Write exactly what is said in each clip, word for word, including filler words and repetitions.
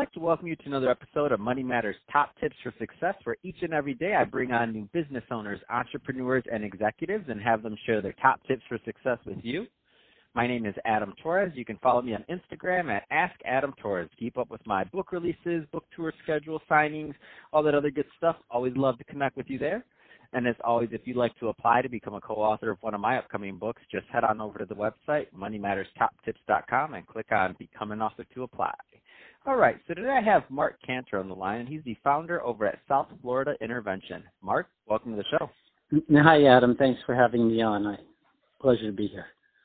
like to welcome you to another episode of Money Matters Top Tips for Success, where each and every day I bring on new business owners, entrepreneurs, and executives and have them share their top tips for success with you. My name is Adam Torres. You can follow me on Instagram at Ask Adam Torres. Keep up with my book releases, book tour schedule, signings, all that other good stuff. Always love to connect with you there. And as always, if you'd like to apply to become a co-author of one of my upcoming books, just head on over to the website, money matters top tips dot com, and click on Become an Author to apply. All right, so today I have Mark Cantor on the line, and he's the founder over at South Florida Intervention. Mark, welcome to the show. Hi, Adam. Thanks for having me on. I, pleasure to be here.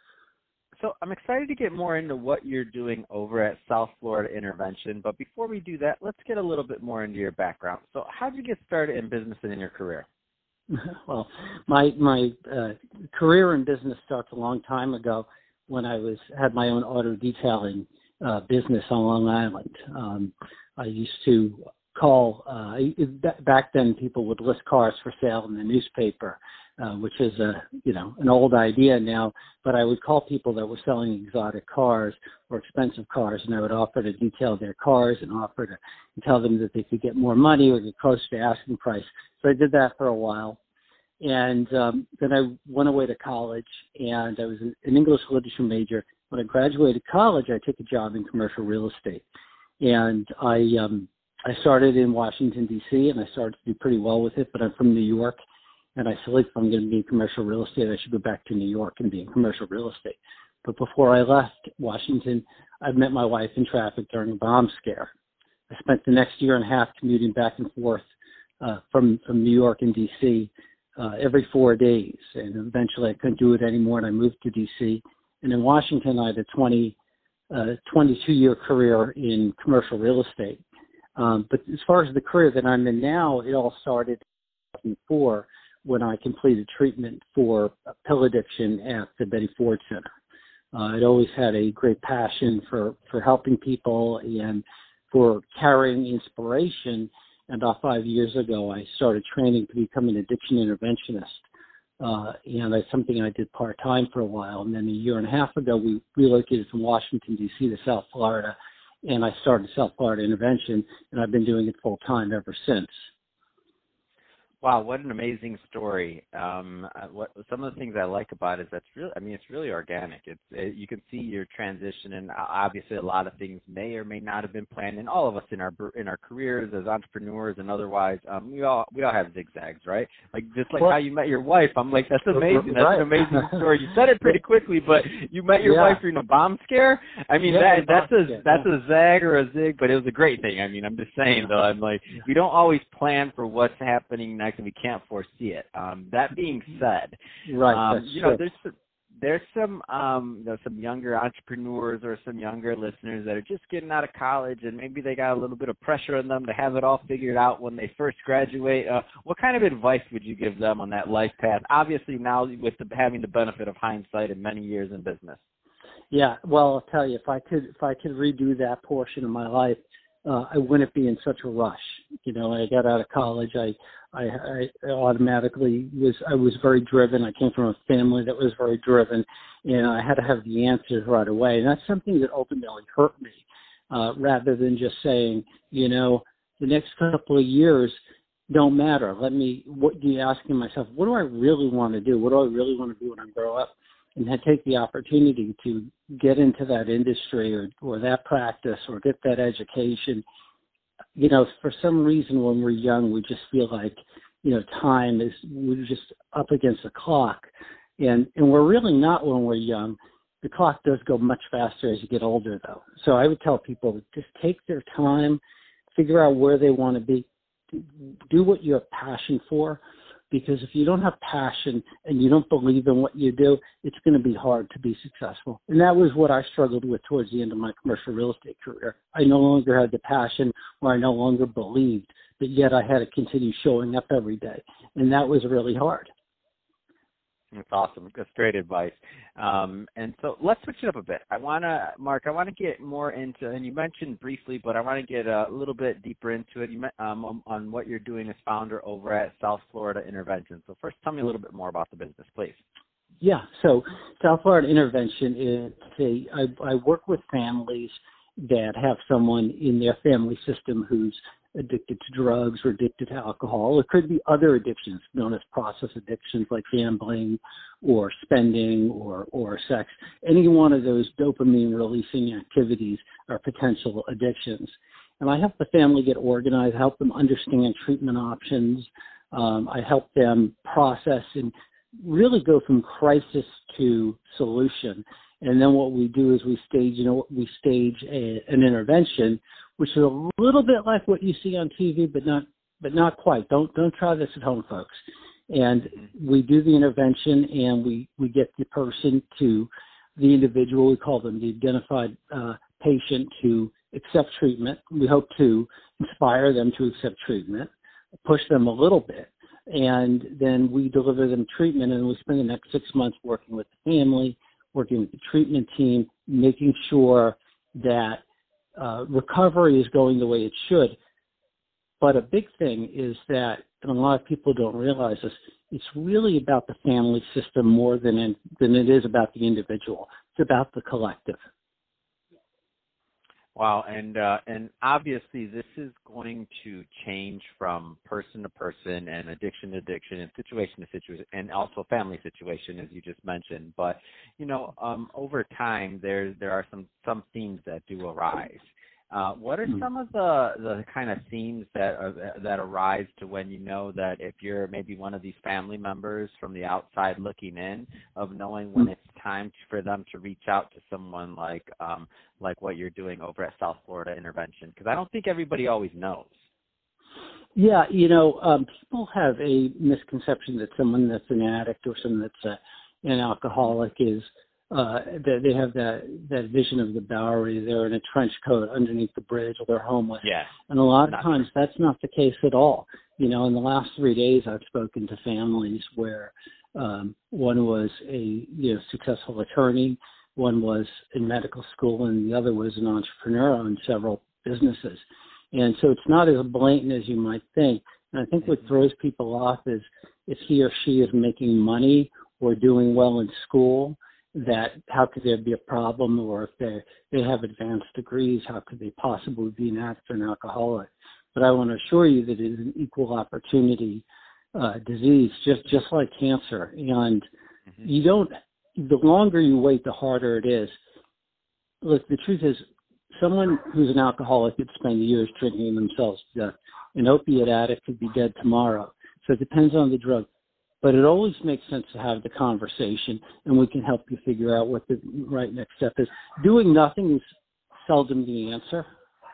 So I'm excited to get more into what you're doing over at South Florida Intervention, but before we do that, let's get a little bit more into your background. So how did you get started in business and in your career? Well, my my uh, career in business starts a long time ago when I was had my own auto detailing uh, business on Long Island. Um, I used to call uh, back then people would list cars for sale in the newspaper, uh, which is a you know an old idea now. But I would call people that were selling exotic cars or expensive cars, and I would offer to detail their cars and offer to and tell them that they could get more money or get close to asking price. So I did that for a while. And um, then I went away to college, and I was an English literature major. When I graduated college, I took a job in commercial real estate. And I um, I started in Washington, D C, and I started to do pretty well with it, but I'm from New York. And I said, if I'm going to be in commercial real estate, I should go back to New York and be in commercial real estate. But before I left Washington, I met my wife in traffic during a bomb scare. I spent the next year and a half commuting back and forth uh, from, from New York and D C uh, every four days. And eventually I couldn't do it anymore, and I moved to D C. And in Washington, I had a twenty, uh, twenty-two-year career in commercial real estate. Um, but as far as the career that I'm in now, it all started in two thousand four when I completed treatment for pill addiction at the Betty Ford Center. Uh, I'd always had a great passion for, for helping people and for carrying inspiration. And about five years ago, I started training to become an addiction interventionist. Uh, and that's something I did part-time for a while. And then a year and a half ago, we relocated from Washington, D C to South Florida. And I started South Florida Intervention, and I've been doing it full-time ever since. Wow, what an amazing story. Um, what some of the things I like about it is that's really, I mean, it's really organic. It's it, you can see your transition, and obviously a lot of things may or may not have been planned. And all of us in our in our careers as entrepreneurs and otherwise, um, we all we all have zigzags, right? Like just like well, how you met your wife. I'm like, that's amazing. That's right. An amazing story. You said it pretty quickly, but you met your yeah. wife during a bomb scare. I mean, yeah, that that's a scare. that's yeah. a zag or a zig, but it was a great thing. I mean, I'm just saying though. I'm like, we don't always plan for what's happening next, and we can't foresee it. Um, that being said, right, um, you know, there's some, there's some um, you know, some younger entrepreneurs or some younger listeners that are just getting out of college, and maybe they got a little bit of pressure on them to have it all figured out when they first graduate. Uh, what kind of advice would you give them on that life path? Obviously, now with the, having the benefit of hindsight and many years in business. Yeah, well, I'll tell you, if I could, if I could redo that portion of my life, Uh, I wouldn't be in such a rush. You know, when I got out of college, I, I, I automatically was, I was very driven. I came from a family that was very driven, and I had to have the answers right away. And that's something that ultimately hurt me, uh, rather than just saying, you know, the next couple of years don't matter. Let me, what do you asking myself, what do I really want to do? What do I really want to do when I grow up? And I take the opportunity to get into that industry or, or that practice or get that education. You know, for some reason when we're young, we just feel like, you know, time is, we're just up against the clock. And, and we're really not when we're young. The clock does go much faster as you get older, though. So I would tell people, just take their time, figure out where they want to be, do what you have passion for. Because if you don't have passion and you don't believe in what you do, it's going to be hard to be successful. And that was what I struggled with towards the end of my commercial real estate career. I no longer had the passion, or I no longer believed, but yet I had to continue showing up every day. And that was really hard. That's awesome. That's great advice. Um, and so let's switch it up a bit. I want to, Mark, I want to get more into, and you mentioned briefly, but I want to get a little bit deeper into it you met, um, on what you're doing as founder over at South Florida Intervention. So first, tell me a little bit more about the business, please. Yeah. So South Florida Intervention is a, I, I work with families that have someone in their family system who's addicted to drugs or addicted to alcohol. It could be other addictions known as process addictions like gambling or spending or, or sex. Any one of those dopamine releasing activities are potential addictions. And I help the family get organized, help them understand treatment options. Um, I help them process and really go from crisis to solution. And then what we do is we stage, you know, we stage a, an intervention, which is a little bit like what you see on T V, but not, but not quite. Don't, don't try this at home, folks. And we do the intervention, and we, we get the person to the individual. We call them the identified uh, patient to accept treatment. We hope to inspire them to accept treatment, push them a little bit, and then we deliver them treatment. And we spend the next six months working with the family, working with the treatment team, making sure that uh, recovery is going the way it should. But a big thing is that, and a lot of people don't realize this, it's really about the family system more than in, than it is about the individual. It's about the collective. Wow, and uh, and obviously this is going to change from person to person and addiction to addiction and situation to situation, and also family situation, as you just mentioned. But you know, um, over time, there there are some some themes that do arise. Uh, what are some of the, the kind of themes that are, that arise to when you know that if you're maybe one of these family members from the outside looking in, of knowing when it's time for them to reach out to someone like um, like what you're doing over at South Florida Intervention? Because I don't think everybody always knows. Yeah, you know, um, people have a misconception that someone that's an addict or someone that's a, an alcoholic is Uh, they, they have that, that vision of the Bowery. They're in a trench coat underneath the bridge, or they're homeless. Yeah. And a lot of Not times true. that's not the case at all. You know, in the last three days, I've spoken to families where um, one was a you know successful attorney, one was in medical school, and the other was an entrepreneur on several businesses. And so it's not as blatant as you might think. And I think what throws people off is if he or she is making money or doing well in school, that how could there be a problem, or if they they have advanced degrees, how could they possibly be an addict or an alcoholic? But I want to assure you that it is an equal opportunity uh, disease, just just like cancer. And mm-hmm. you don't. The longer you wait, the harder it is. Look, the truth is, someone who's an alcoholic could spend years drinking themselves to death. An opiate addict could be dead tomorrow. So it depends on the drug. But it always makes sense to have the conversation, and we can help you figure out what the right next step is. Doing nothing is seldom the answer.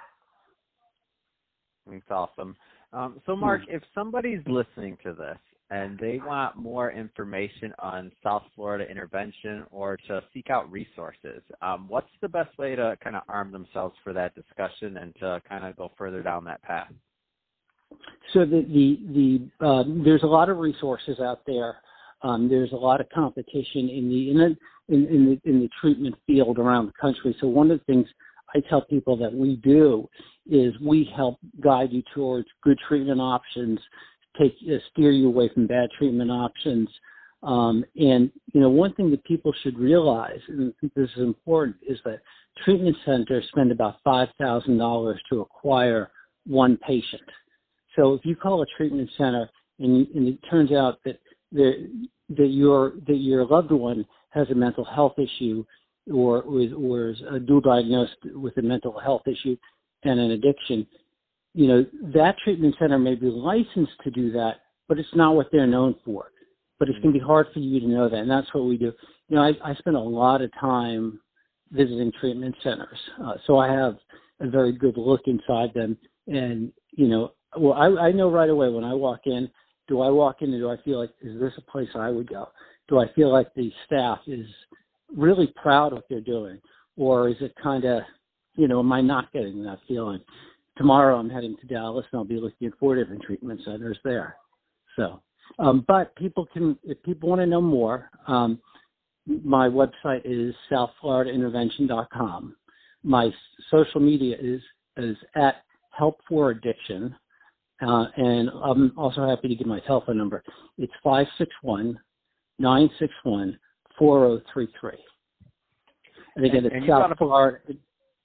That's awesome. Um, so, Mark, if somebody's listening to this and they want more information on South Florida Intervention or to seek out resources, um, what's the best way to kind of arm themselves for that discussion and to kind of go further down that path? So the the, the uh, there's a lot of resources out there. Um, there's a lot of competition in the in, the in, in the in the treatment field around the country. So one of the things I tell people that we do is we help guide you towards good treatment options, take uh, steer you away from bad treatment options. Um, and you know, one thing that people should realize, and I think this is important, is that treatment centers spend about five thousand dollars to acquire one patient. So if you call a treatment center and, and it turns out that the, that your that your loved one has a mental health issue or, or, is, or is a dual diagnosed with a mental health issue and an addiction, you know, that treatment center may be licensed to do that, but it's not what they're known for. But it's going to be hard for you to know that, and that's what we do. You know, I, I spend a lot of time visiting treatment centers, uh, so I have a very good look inside them, and, you know, Well, I, I know right away when I walk in, do I walk in and do I feel like, is this a place I would go? Do I feel like the staff is really proud of what they're doing? Or is it kind of, you know, am I not getting that feeling? Tomorrow I'm heading to Dallas and I'll be looking at four different treatment centers there. So, um, but people can, if people want to know more, um, my website is south florida intervention dot com. My social media is, is at Help for Addiction. Uh, and I'm also happy to give my telephone number. It's five six one, nine six one, four zero three three. And again, and, it's and South Florida.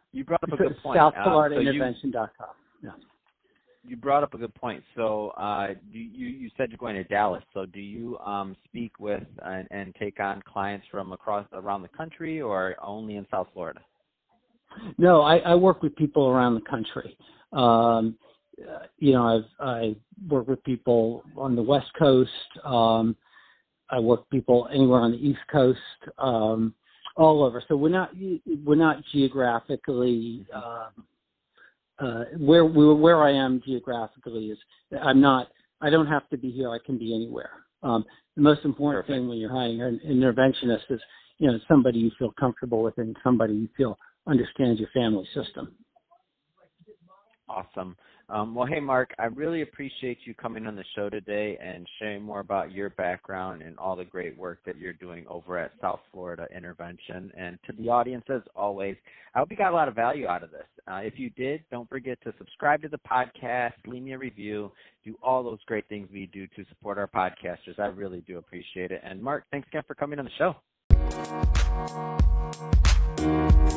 you brought up a good point. South Uh, Florida so Intervention dot com. Yeah. You brought up a good point. So uh, you, you you said you're going to Dallas. So do you um, speak with and, and take on clients from across around the country, or only in South Florida? No, I, I work with people around the country. Um, uh, you know, I've I work with people on the West Coast. Um, I work with people anywhere on the East Coast, um, all over. So we're not we're not geographically. Uh, Uh, where where I am geographically is I'm not I don't have to be here. I can be anywhere. Um, the most important Perfect. thing when you're hiring an interventionist is you know somebody you feel comfortable with and somebody you feel understands your family system. Awesome. Um, well, hey, Mark, I really appreciate you coming on the show today and sharing more about your background and all the great work that you're doing over at South Florida Intervention. And to the audience, as always, I hope you got a lot of value out of this. Uh, if you did, don't forget to subscribe to the podcast, leave me a review, do all those great things we do to support our podcasters. I really do appreciate it. And, Mark, thanks again for coming on the show.